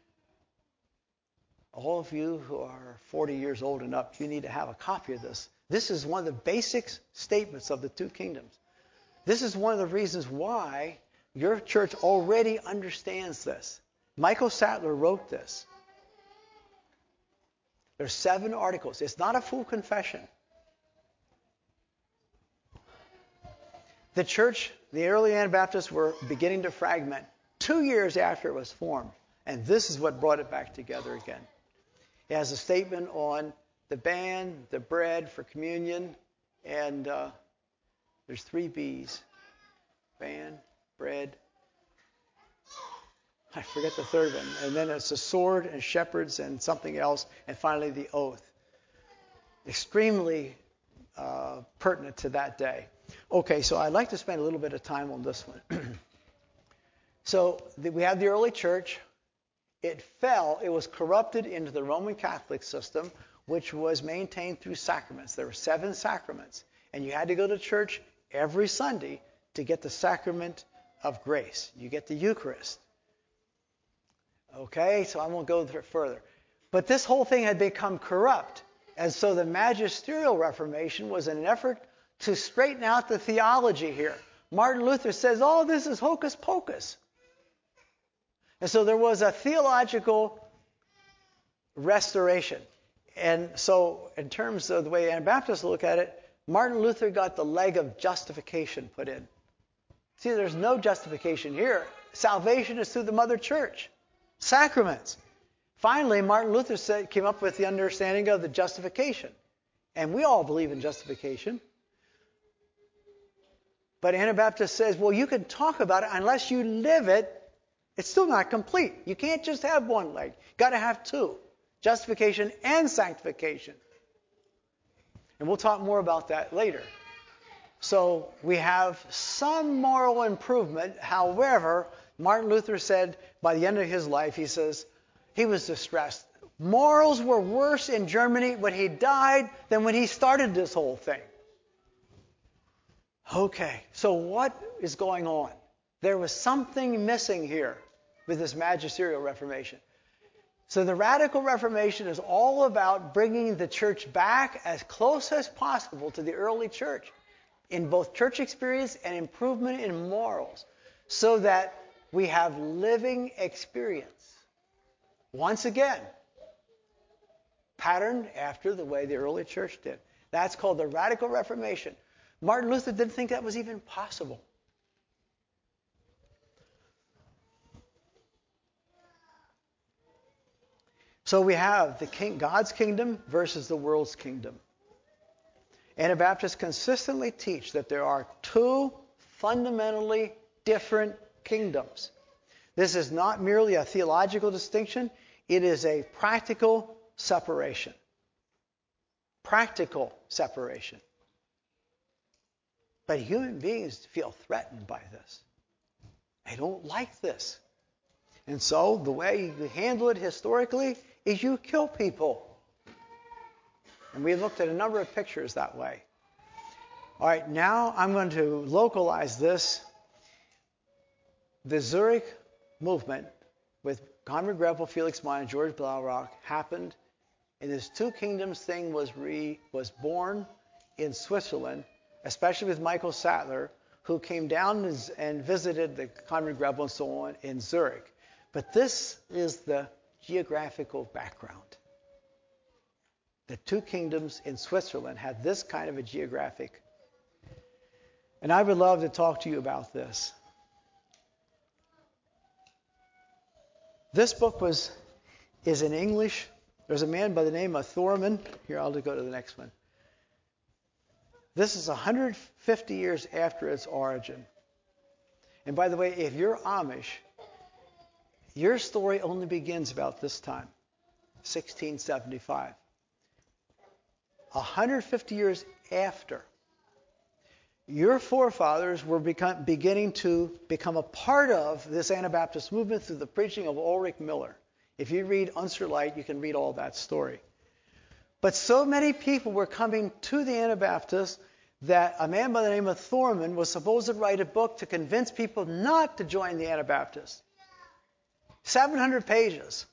Speaker 1: All of you who are 40 years old and up, you need to have a copy of this. This is one of the basic statements of the two kingdoms. This is one of the reasons why your church already understands this. Michael Sattler wrote this. There's 7 articles. It's not a full confession. The church, the early Anabaptists were beginning to fragment 2 years after it was formed. And this is what brought it back together again. It has a statement on the band, the bread for communion, and there's 3 B's. Band, bread. I forget the third one. And then it's a sword and shepherds and something else. And finally the oath. Extremely pertinent to that day. Okay, so I'd like to spend a little bit of time on this one. So we have the early church. It fell. It was corrupted into the Roman Catholic system, which was maintained through sacraments. There were 7 sacraments. And you had to go to church every Sunday to get the sacrament of grace. You get the Eucharist. Okay, so I won't go further. But this whole thing had become corrupt. And so the Magisterial Reformation was an effort to straighten out the theology here. Martin Luther says, oh, this is hocus pocus. And so there was a theological restoration. And so in terms of the way Anabaptists look at it, Martin Luther got the leg of justification put in. See, there's no justification here. Salvation is through the mother church. Sacraments. Finally, Martin Luther came up with the understanding of the justification. And we all believe in justification. But Anabaptist says, well, you can talk about it unless you live it. It's still not complete. You can't just have one leg. You've got to have 2. Justification and sanctification. And we'll talk more about that later. So we have some moral improvement. However, Martin Luther said by the end of his life, he says, he was distressed. Morals were worse in Germany when he died than when he started this whole thing. Okay, so what is going on? There was something missing here with this Magisterial Reformation. So the Radical Reformation is all about bringing the church back as close as possible to the early church in both church experience and improvement in morals so that we have living experience. Once again, patterned after the way the early church did. That's called the Radical Reformation. Martin Luther didn't think that was even possible. So we have God's kingdom versus the world's kingdom. Anabaptists consistently teach that there are 2 fundamentally different kingdoms. This is not merely a theological distinction. It is a practical separation. Practical separation. But human beings feel threatened by this. They don't like this. And so the way you handle it historically is you kill people. And we looked at a number of pictures that way. All right, now I'm going to localize this. The Zurich movement with Conrad Grebel, Felix Mann, and George Blaurock happened, and this 2 kingdoms thing was born in Switzerland, especially with Michael Sattler, who came down and visited the Conrad Grebel and so on in Zurich. But this is the geographical background. The 2 kingdoms in Switzerland had this kind of a geographic. And I would love to talk to you about this. This book is in English. There's a man by the name of Thorman. Here, I'll just go to the next one. This is 150 years after its origin. And by the way, if you're Amish, your story only begins about this time, 1675. 150 years after, your forefathers were beginning to become a part of this Anabaptist movement through the preaching of Ulrich Miller. If you read Unserlight, you can read all that story. But so many people were coming to the Anabaptists that a man by the name of Thorman was supposed to write a book to convince people not to join the Anabaptists. 700 pages.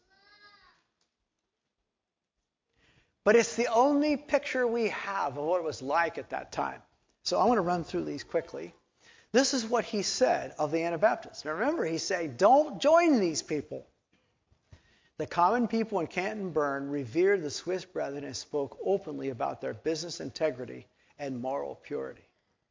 Speaker 1: But it's the only picture we have of what it was like at that time. So I want to run through these quickly. This is what he said of the Anabaptists. Now remember, he said, don't join these people. The common people in Canton-Bern revered the Swiss Brethren and spoke openly about their business integrity and moral purity.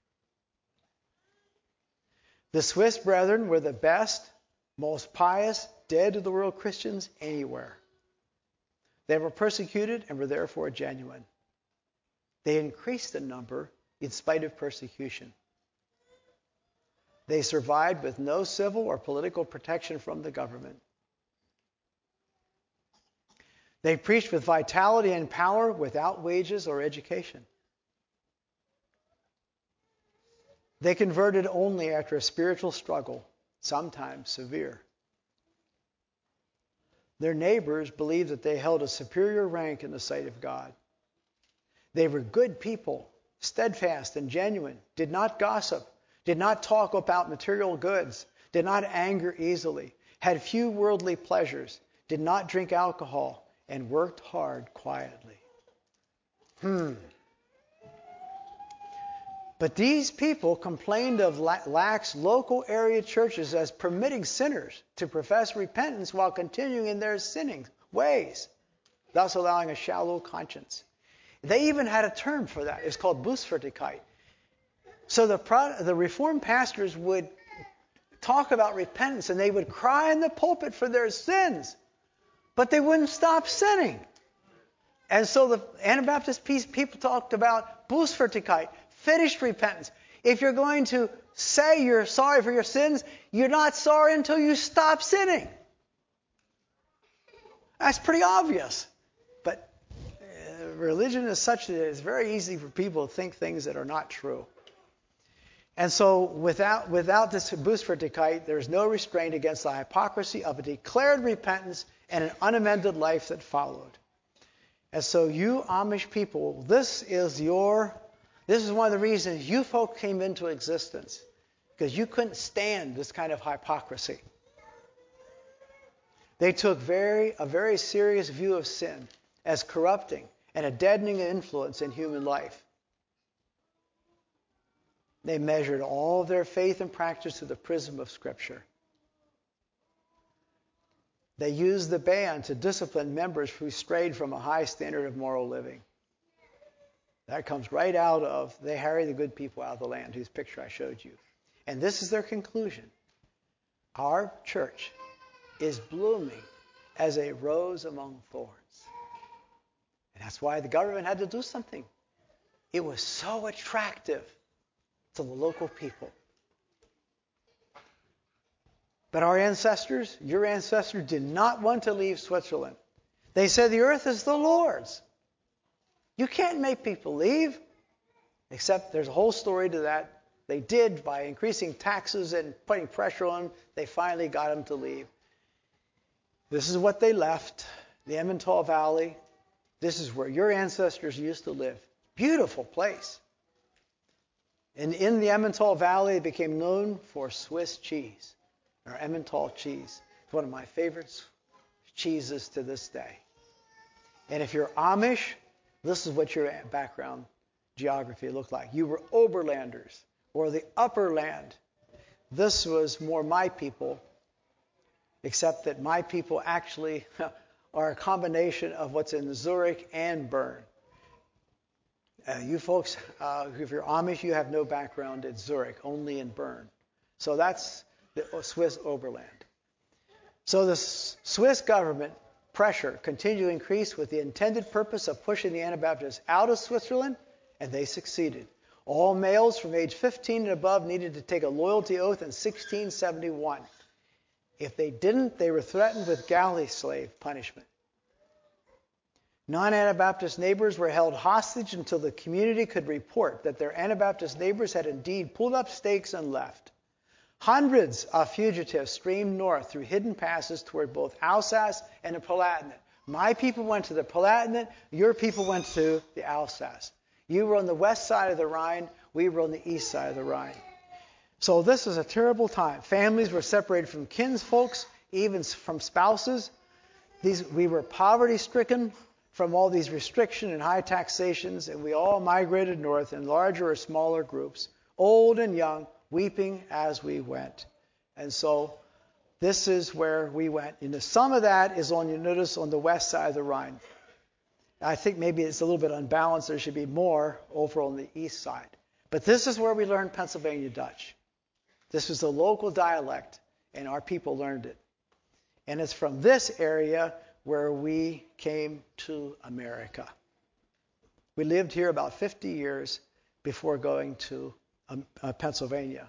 Speaker 1: The Swiss Brethren were the best, most pious, dead-to-the-world Christians anywhere. They were persecuted and were therefore genuine. They increased in number in spite of persecution. They survived with no civil or political protection from the government. They preached with vitality and power without wages or education. They converted only after a spiritual struggle, sometimes severe. Their neighbors believed that they held a superior rank in the sight of God. They were good people, steadfast and genuine, did not gossip, did not talk about material goods, did not anger easily, had few worldly pleasures, did not drink alcohol, and worked hard quietly. But these people complained of lax local area churches as permitting sinners to profess repentance while continuing in their sinning ways, thus allowing a shallow conscience. They even had a term for that. It's called Bußfertigkeit. So the Reformed pastors would talk about repentance, and they would cry in the pulpit for their sins, but they wouldn't stop sinning. And so the Anabaptist people talked about Bußfertigkeit, finished repentance. If you're going to say you're sorry for your sins, you're not sorry until you stop sinning. That's pretty obvious. But religion is such that it's very easy for people to think things that are not true. And so without this Bußfertigkeit, there's no restraint against the hypocrisy of a declared repentance and an unamended life that followed. And so you Amish people, this is one of the reasons you folk came into existence, because you couldn't stand this kind of hypocrisy. They took a very serious view of sin as corrupting and a deadening influence in human life. They measured all of their faith and practice through the prism of Scripture. They used the ban to discipline members who strayed from a high standard of moral living. That comes right out of, they harry the good people out of the land, whose picture I showed you. And this is their conclusion. Our church is blooming as a rose among thorns. And that's why the government had to do something. It was so attractive to the local people. But our ancestors, your ancestors, did not want to leave Switzerland. They said the earth is the Lord's. You can't make people leave, except there's a whole story to that. They did, by increasing taxes and putting pressure on them, they finally got them to leave. This is what they left, the Emmental Valley. This is where your ancestors used to live. Beautiful place. And in the Emmental Valley, it became known for Swiss cheese, or Emmental cheese. It's one of my favorite cheeses to this day. And if you're Amish, this is what your background geography looked like. You were Oberlanders, or the upper land. This was more my people, except that my people actually are a combination of what's in Zurich and Bern. You folks, if you're Amish, you have no background in Zurich, only in Bern. So that's the Swiss Oberland. So the Swiss government pressure continued to increase with the intended purpose of pushing the Anabaptists out of Switzerland, and they succeeded. All males from age 15 and above needed to take a loyalty oath in 1671. If they didn't, they were threatened with galley slave punishment. Non-Anabaptist neighbors were held hostage until the community could report that their Anabaptist neighbors had indeed pulled up stakes and left. Hundreds of fugitives streamed north through hidden passes toward both Alsace and the Palatinate. My people went to the Palatinate, your people went to the Alsace. You were on the west side of the Rhine, we were on the east side of the Rhine. So this is a terrible time. Families were separated from kinsfolks, even from spouses. We were poverty-stricken from all these restrictions and high taxations, and we all migrated north in larger or smaller groups, old and young, weeping as we went. And so this is where we went. Some of that is you notice on the west side of the Rhine. I think maybe it's a little bit unbalanced. There should be more over on the east side. But this is where we learned Pennsylvania Dutch. This was the local dialect, and our people learned it. And it's from this area where we came to America. We lived here about 50 years before going to Pennsylvania.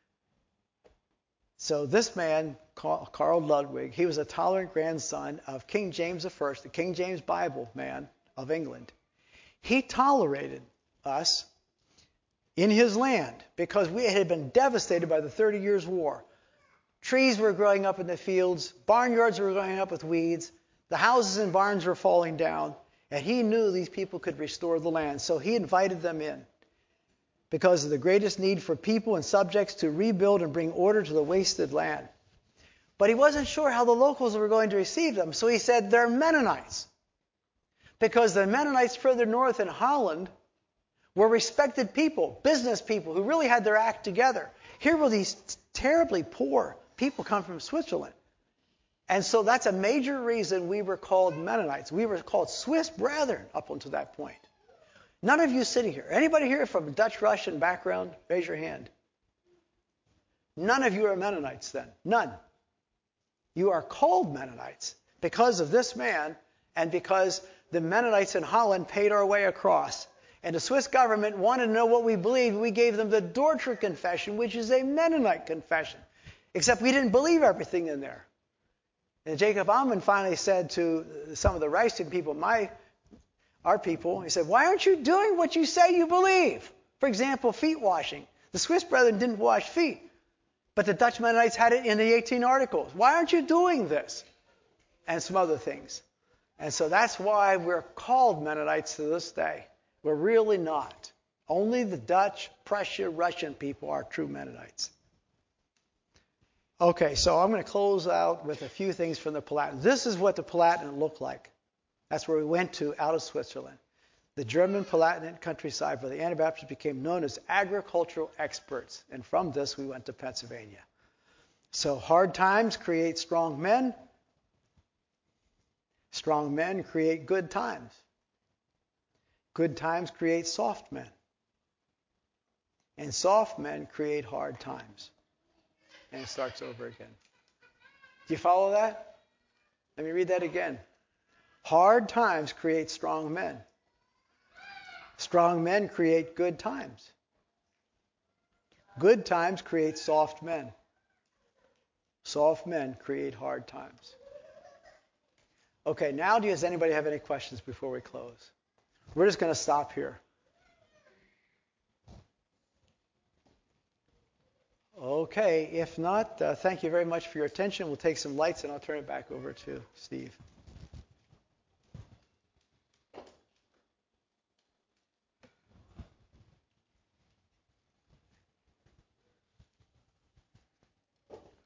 Speaker 1: So this man, Carl Ludwig, he was a tolerant grandson of King James I, the King James Bible man of England. He tolerated us in his land because we had been devastated by the 30 Years' War. Trees were growing up in the fields, barnyards were growing up with weeds, the houses and barns were falling down, and he knew these people could restore the land. So he invited them in because of the greatest need for people and subjects to rebuild and bring order to the wasted land. But he wasn't sure how the locals were going to receive them, so he said they're Mennonites. Because the Mennonites further north in Holland were respected people, business people who really had their act together. Here were these terribly poor people come from Switzerland. And so that's a major reason we were called Mennonites. We were called Swiss brethren up until that point. None of you sitting here. Anybody here from a Dutch-Russian background? Raise your hand. None of you are Mennonites then. None. You are called Mennonites because of this man and because the Mennonites in Holland paid our way across. And the Swiss government wanted to know what we believed. We gave them the Dordrecht Confession, which is a Mennonite confession. Except we didn't believe everything in there. And Jacob Ammann finally said to some of the Reichstag people, our people, he said, why aren't you doing what you say you believe? For example, feet washing. The Swiss brethren didn't wash feet, but the Dutch Mennonites had it in the 18 Articles. Why aren't you doing this? And some other things. And so that's why we're called Mennonites to this day. We're really not. Only the Dutch, Prussia, Russian people are true Mennonites. Okay, so I'm going to close out with a few things from the Palatinate. This is what the Palatinate looked like. That's where we went to out of Switzerland. The German Palatinate countryside where the Anabaptists became known as agricultural experts. And from this, we went to Pennsylvania. So hard times create strong men. Strong men create good times. Good times create soft men. And soft men create hard times. And it starts over again. Do you follow that? Let me read that again. Hard times create strong men. Strong men create good times. Good times create soft men. Soft men create hard times. Okay, now does anybody have any questions before we close? We're just going to stop here. Okay, if not, thank you very much for your attention. We'll take some lights and I'll turn it back over to Steve.